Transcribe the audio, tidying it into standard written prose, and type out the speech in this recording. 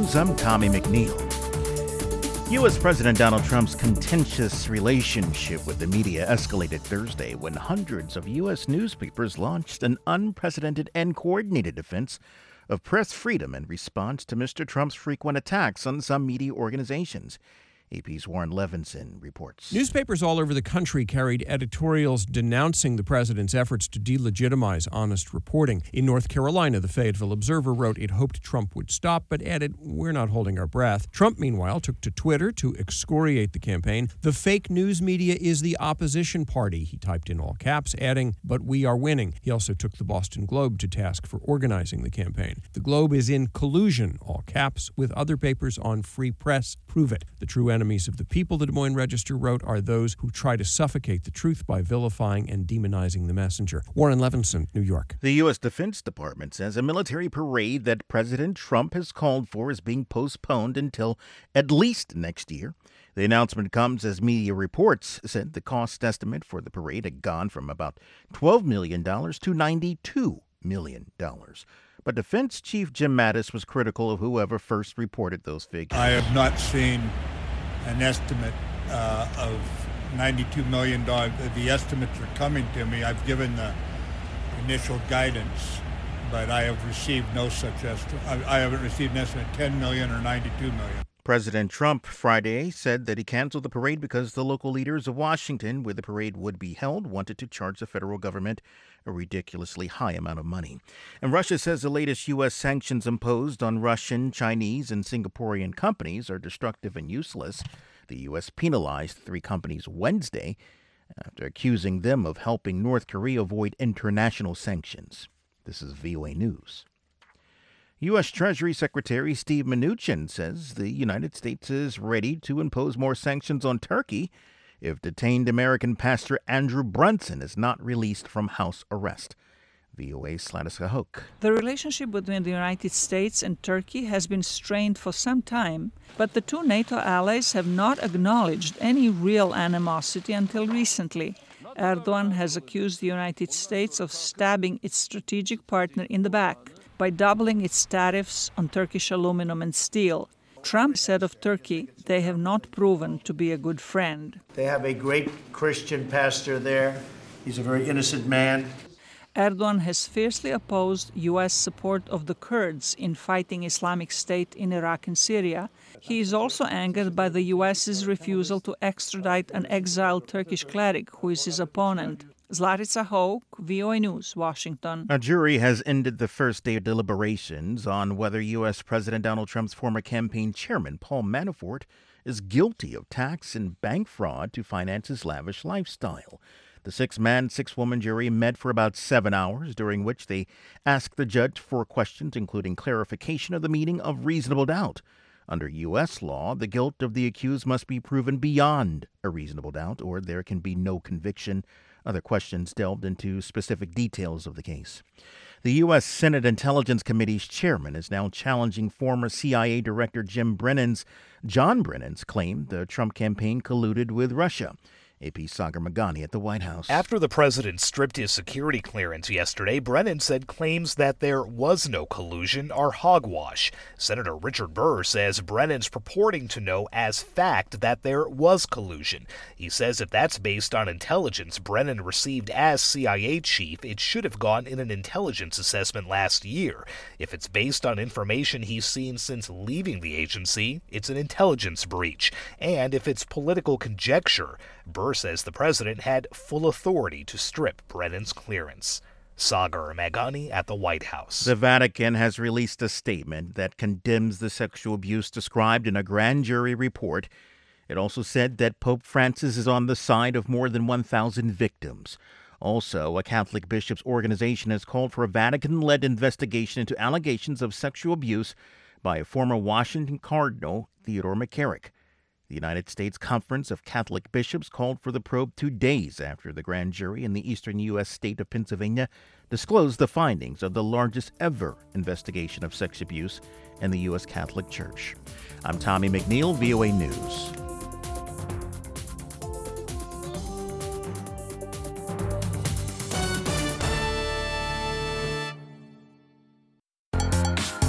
News, I'm Tommy McNeil. U.S. President Donald Trump's contentious relationship with the media escalated Thursday when hundreds of U.S. newspapers launched an unprecedented and coordinated defense of press freedom in response to Mr. Trump's frequent attacks on some media organizations. AP's Warren Levinson reports. Newspapers all over the country carried editorials denouncing the president's efforts to delegitimize honest reporting. In North Carolina, the Fayetteville Observer wrote it hoped Trump would stop, but added, "We're not holding our breath." Trump, meanwhile, took to Twitter to excoriate the campaign. "The fake news media is the opposition party," he typed in all caps, adding, "But we are winning." He also took the Boston Globe to task for organizing the campaign. "The Globe is in collusion," all caps, "with other papers on free press. Prove it." The true enemies of the people, the Des Moines Register wrote, are those who try to suffocate the truth by vilifying and demonizing the messenger. Warren Levinson, New York. The U.S. Defense Department says a military parade that President Trump has called for is being postponed until at least next year. The announcement comes as media reports said the cost estimate for the parade had gone from about $12 million to $92 million. But Defense Chief Jim Mattis was critical of whoever first reported those figures. I have not seen an estimate of $92 million. The estimates are coming to me. I've given the initial guidance, but I have received no such estimate. I haven't received an estimate of $10 million or $92 million. President Trump Friday said that he canceled the parade because the local leaders of Washington, where the parade would be held, wanted to charge the federal government a ridiculously high amount of money. And Russia says the latest U.S. sanctions imposed on Russian, Chinese, and Singaporean companies are destructive and useless. The U.S. penalized 3 companies Wednesday after accusing them of helping North Korea avoid international sanctions. This is VOA News. U.S. Treasury Secretary Steve Mnuchin says the United States is ready to impose more sanctions on Turkey if detained American pastor Andrew Brunson is not released from house arrest. VOA's Sladiska Hoke. The relationship between the United States and Turkey has been strained for some time, but the two NATO allies have not acknowledged any real animosity until recently. Erdogan has accused the United States of stabbing its strategic partner in the back by doubling its tariffs on Turkish aluminum and steel. Trump said of Turkey, they have not proven to be a good friend. They have a great Christian pastor there. He's a very innocent man. Erdogan has fiercely opposed U.S. support of the Kurds in fighting Islamic State in Iraq and Syria. He is also angered by the U.S.'s refusal to extradite an exiled Turkish cleric who is his opponent. Zlatica Hoke, VOA News, Washington. A jury has ended the first day of deliberations on whether U.S. President Donald Trump's former campaign chairman, Paul Manafort, is guilty of tax and bank fraud to finance his lavish lifestyle. The 6-man, 6-woman jury met for about 7 hours, during which they asked the judge 4 questions, including clarification of the meaning of reasonable doubt. Under U.S. law, the guilt of the accused must be proven beyond a reasonable doubt, or there can be no conviction. Other questions delved into specific details of the case. The U.S. Senate Intelligence Committee's chairman is now challenging former CIA Director John Brennan's claim the Trump campaign colluded with Russia. AP's Sagar Meghani at the White House. After the president stripped his security clearance yesterday, Brennan said claims that there was no collusion are hogwash. Senator Richard Burr says Brennan's purporting to know as fact that there was collusion. He says if that's based on intelligence Brennan received as CIA chief, it should have gone in an intelligence assessment last year. If it's based on information he's seen since leaving the agency, it's an intelligence breach. And if it's political conjecture, Burr says the president had full authority to strip Brennan's clearance. Sagar Meghani at the White House. The Vatican has released a statement that condemns the sexual abuse described in a grand jury report. It also said that Pope Francis is on the side of more than 1,000 victims. Also, a Catholic bishops' organization has called for a Vatican-led investigation into allegations of sexual abuse by a former Washington Cardinal, Theodore McCarrick. The United States Conference of Catholic Bishops called for the probe 2 days after the grand jury in the eastern U.S. state of Pennsylvania disclosed the findings of the largest ever investigation of sex abuse in the U.S. Catholic Church. I'm Tommy McNeil, VOA News.